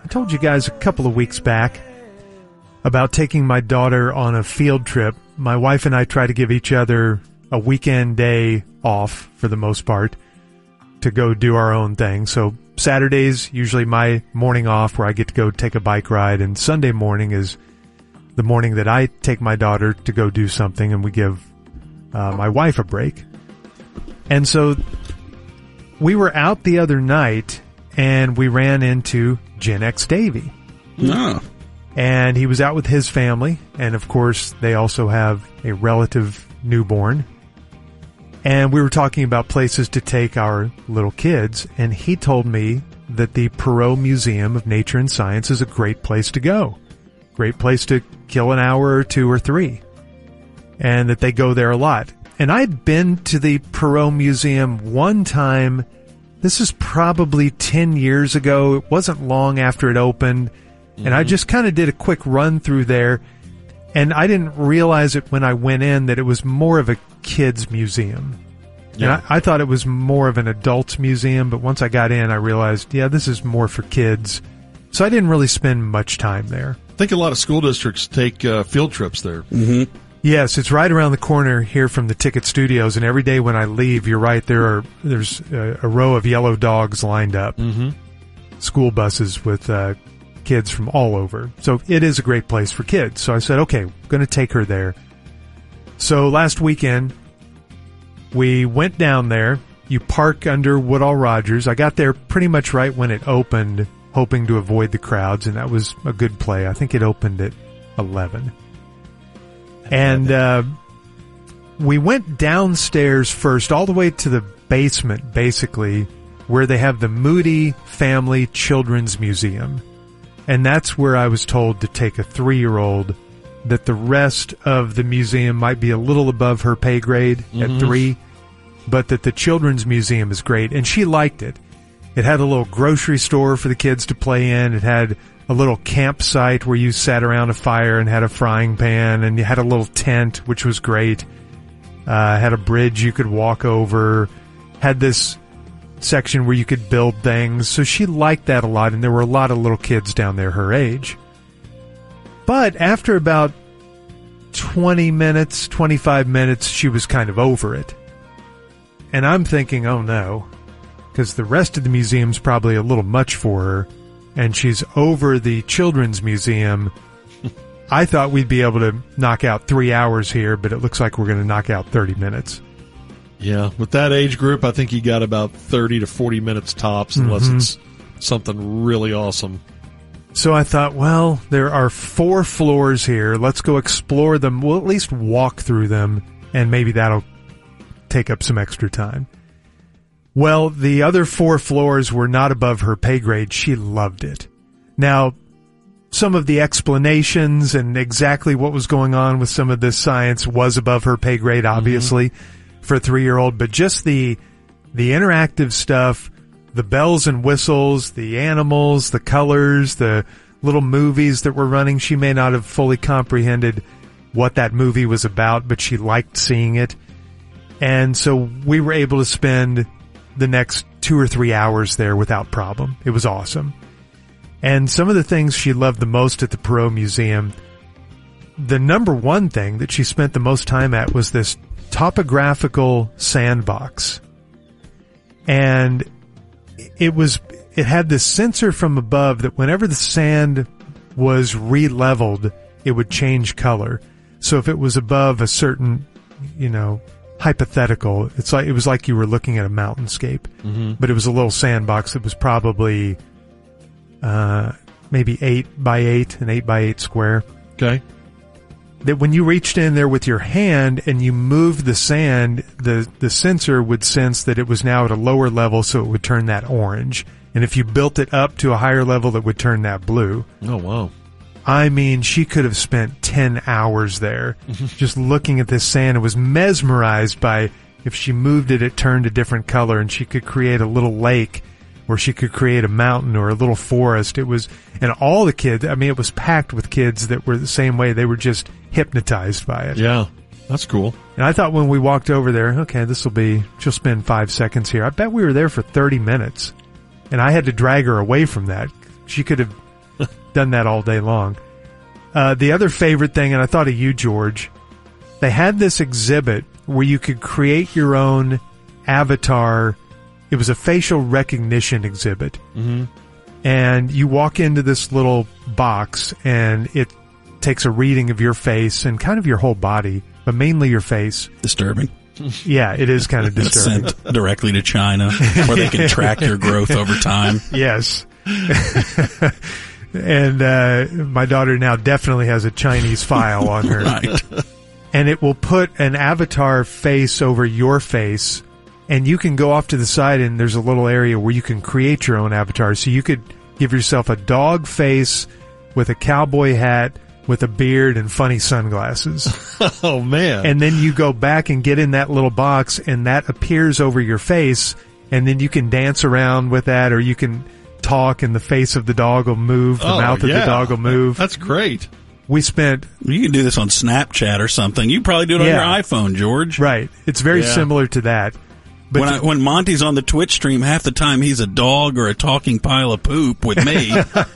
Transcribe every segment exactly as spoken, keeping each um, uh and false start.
told you guys a couple of weeks back about taking my daughter on a field trip. My wife and I try to give each other a weekend day off for the most part to go do our own thing. So Saturday's usually my morning off where I get to go take a bike ride, and Sunday morning is the morning that I take my daughter to go do something, and we give uh, my wife a break. And so we were out the other night, and we ran into Gen X Davey. No. And he was out with his family, and of course they also have a relative newborn. And we were talking about places to take our little kids, and he told me that the Perot Museum of Nature and Science is a great place to go. Great place to kill an hour or two or three. And that they go there a lot. And I'd been to the Perot Museum one time. This is probably ten years ago. It wasn't long after it opened. Mm-hmm. And I just kind of did a quick run through there. And I didn't realize it when I went in that it was more of a kids museum. Yeah. And I, I thought it was more of an adults museum. But once I got in, I realized, yeah, this is more for kids. So I didn't really spend much time there. I think a lot of school districts take uh, field trips there. Mm-hmm. Yes, it's right around the corner here from the Ticket Studios, and every day when I leave, you're right, there are there's a, a row of yellow dogs lined up. Mm-hmm. School buses with uh, kids from all over. So it is a great place for kids. So I said, okay, I'm going to take her there. So last weekend, we went down there. You park under Woodall Rogers. I got there pretty much right when it opened, hoping to avoid the crowds, and that was a good play. I think it opened at eleven. And uh, we went downstairs first, all the way to the basement, basically, where they have the Moody Family Children's Museum. And that's where I was told to take a three-year-old, that the rest of the museum might be a little above her pay grade mm-hmm. at three, but that the Children's Museum is great. And she liked it. It had a little grocery store for the kids to play in. It had a little campsite where you sat around a fire and had a frying pan, and you had a little tent, which was great. Uh, had a bridge you could walk over. Had this section where you could build things. So she liked that a lot, and there were a lot of little kids down there her age. But after about twenty minutes, twenty-five minutes, she was kind of over it. And I'm thinking, oh no, because the rest of the museum's probably a little much for her. And she's over the Children's Museum. I thought we'd be able to knock out three hours here, but it looks like we're going to knock out thirty minutes. Yeah, with that age group, I think you got about thirty to forty minutes tops, unless mm-hmm. it's something really awesome. So I thought, well, there are four floors here. Let's go explore them. We'll at least walk through them, and maybe that'll take up some extra time. Well, the other four floors were not above her pay grade. She loved it. Now, some of the explanations and exactly what was going on with some of this science was above her pay grade, obviously, mm-hmm. for a three-year-old. But just the the interactive stuff, the bells and whistles, the animals, the colors, the little movies that were running, she may not have fully comprehended what that movie was about, but she liked seeing it. And so we were able to spend the next two or three hours there without problem. It was awesome. And some of the things she loved the most at the Perot Museum, the number one thing that she spent the most time at was this topographical sandbox. And it was, it had this sensor from above that whenever the sand was re-leveled, it would change color. So if it was above a certain, you know, hypothetical, it's like it was like you were looking at a mountainscape, mm-hmm. but it was a little sandbox that was probably uh maybe eight by eight, an eight by eight square. Okay. That when you reached in there with your hand and you moved the sand, the the sensor would sense that it was now at a lower level, so it would turn that orange. And if you built it up to a higher level, it would turn that blue. Oh wow. I mean, she could have spent ten hours there just looking at this sand and was mesmerized by if she moved it, it turned a different color, and she could create a little lake, or she could create a mountain or a little forest. It was, and all the kids, I mean, it was packed with kids that were the same way. They were just hypnotized by it. Yeah, that's cool. And I thought when we walked over there, okay, this will be, she'll spend five seconds here. I bet we were there for thirty minutes, and I had to drag her away from that. She could have done that all day long. Uh, the other favorite thing, and I thought of you, George, they had this exhibit where you could create your own avatar. It was a facial recognition exhibit. Mm-hmm. And you walk into this little box, and it takes a reading of your face and kind of your whole body, but mainly your face. Disturbing. Yeah, it is kind of disturbing. Sent directly to China, where they can track your growth over time. Yes. And uh, my daughter now definitely has a Chinese file on her. Right. And it will put an avatar face over your face, and you can go off to the side, and there's a little area where you can create your own avatar. So you could give yourself a dog face with a cowboy hat, with a beard and funny sunglasses. Oh, man. And then you go back and get in that little box, and that appears over your face, and then you can dance around with that, or you can talk, and the face of the dog will move, the oh, mouth yeah. of the dog will move. That's great. We spent... You can do this on Snapchat or something. You probably do it Yeah. on your iPhone, George. Right. It's very Yeah. similar to that. But When, I, when Monty's on the Twitch stream, half the time he's a dog or a talking pile of poop with me.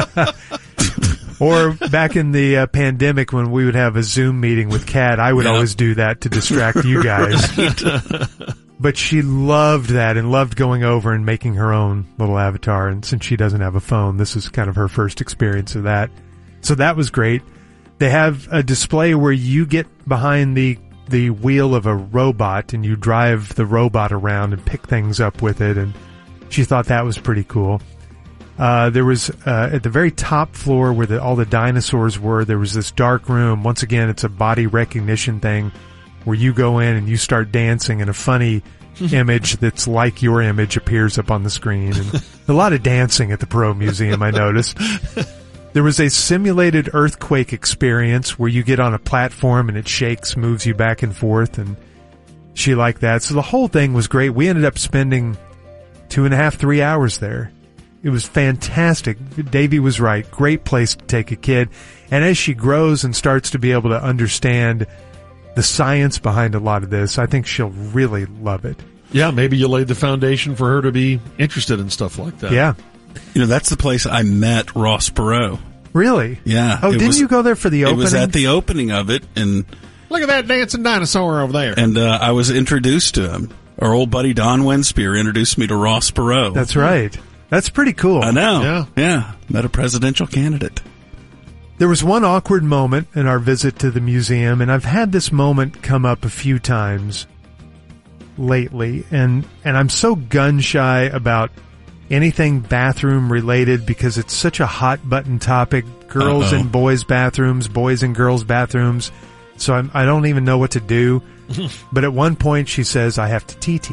Or back in the uh, pandemic when we would have a Zoom meeting with Kat, I would Yeah. always do that to distract you guys. But she loved that and loved going over and making her own little avatar. And since she doesn't have a phone, this is kind of her first experience of that. So that was great. They have a display where you get behind the the wheel of a robot and you drive the robot around and pick things up with it. And she thought that was pretty cool. Uh, there was, uh, at the very top floor where the, all the dinosaurs were, there was this dark room. Once again, it's a body recognition thing where you go in and you start dancing and a funny image that's like your image appears up on the screen. And a lot of dancing at the Perot Museum, I noticed. There was a simulated earthquake experience where you get on a platform and it shakes, moves you back and forth, and she liked that. So the whole thing was great. We ended up spending two and a half, three hours there. It was fantastic. Davey was right. Great place to take a kid. And as she grows and starts to be able to understand the science behind a lot of this, I think she'll really love it. Yeah, maybe you laid the foundation for her to be interested in stuff like that. Yeah. You know, that's the place I met Ross Perot. Really? Yeah. Oh, it didn't was- you go there for the It opening? was at the opening of it, and Look at that dancing dinosaur over there. and uh, I was introduced to him. Our old buddy Don Wenspear introduced me to Ross Perot. That's right. That's pretty cool. I know. Yeah. Yeah. Met a presidential candidate. There was one awkward moment in our visit to the museum, and I've had this moment come up a few times lately, and, and I'm so gun-shy about anything bathroom related because it's such a hot button topic. Girls Uh-oh. and boys bathrooms, boys and girls bathrooms. So I'm, I don't even know what to do. But at one point she says, I have to T-T.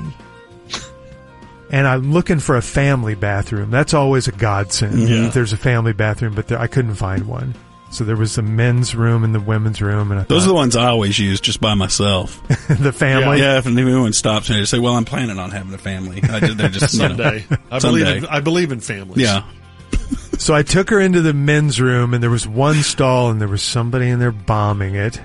And I'm looking for a family bathroom. That's always a godsend. Yeah. If there's a family bathroom, but there, I couldn't find one. So there was the men's room and the women's room. And I Those are the thought, ones I always use just by myself. the family. Yeah, if anyone stops me, I just say, well, I'm planning on having a family. I did, they're just, you know. Someday. I Someday. believe in, I believe in families. Yeah. So I took her into the men's room, and there was one stall, and there was somebody in there bombing it.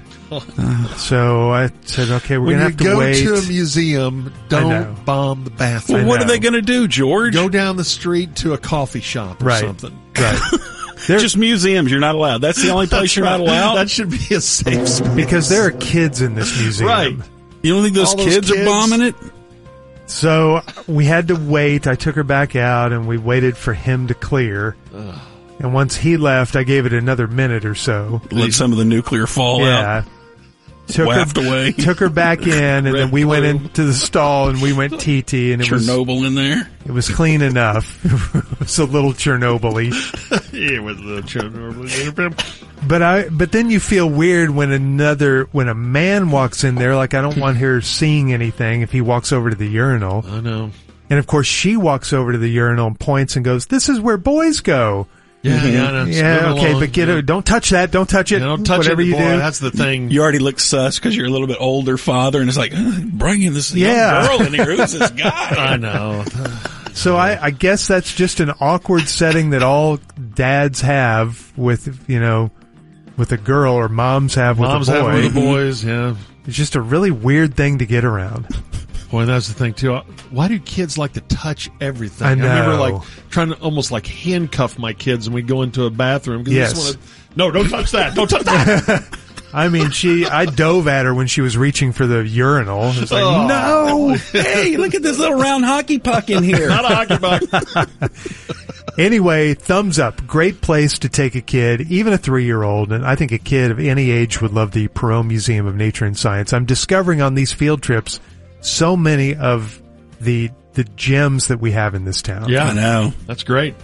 So I said, okay, we're When going to you have to go wait. to a museum, know. don't bomb the bathroom. Well, what know. are they going to do, George? Go down the street to a coffee shop or Right. something. Right. There- Just museums. You're not allowed. That's the only place That's you're not right. allowed. That should be a safe space. because there are kids in this museum. Right. You don't think those All those kids, kids. are bombing it? So we had to wait. I took her back out, and we waited for him to clear. And once he left, I gave it another minute or so. Let some of the nuclear fallout Yeah. Took waft her, away. took her back in, and then Red we went plume. into the stall, and we went T T, and it was Chernobyl in there. it was clean enough. It was a little Chernobyl-y. Yeah, with the children. But I, but then you feel weird when another, when a man walks in there, like I don't want her seeing anything if he walks over to the urinal. I know. And of course she walks over to the urinal and points and goes, "This is where boys go." Yeah, yeah, I know. Yeah, Moving okay, along. but get yeah. it. Don't touch that. Don't touch it. Yeah, don't touch Whatever it, you boy. do. That's the thing. You already look sus because you're a little bit older father, and it's like, "Ugh, bringing this Yeah. young girl in here. Who's this guy? I know. So I, I guess that's just an awkward setting that all dads have with, you know, with a girl, or moms have with Moms a have boy. with the boys, yeah. It's just a really weird thing to get around. Boy, that's the thing too. Why do kids like to touch everything? I know. I remember like trying to almost like handcuff my kids when we go into a bathroom. Cause Yes. They just wanna, no, don't touch that. Don't touch that. I mean, she, I dove at her when she was reaching for the urinal. It's like, Oh. no! Hey, look at this little round hockey puck in here. Not a hockey puck. Anyway, thumbs up. Great place to take a kid, even a three-year-old, and I think a kid of any age would love the Perot Museum of Nature and Science. I'm discovering on these field trips so many of the the gems that we have in this town. Yeah, I know. That's great.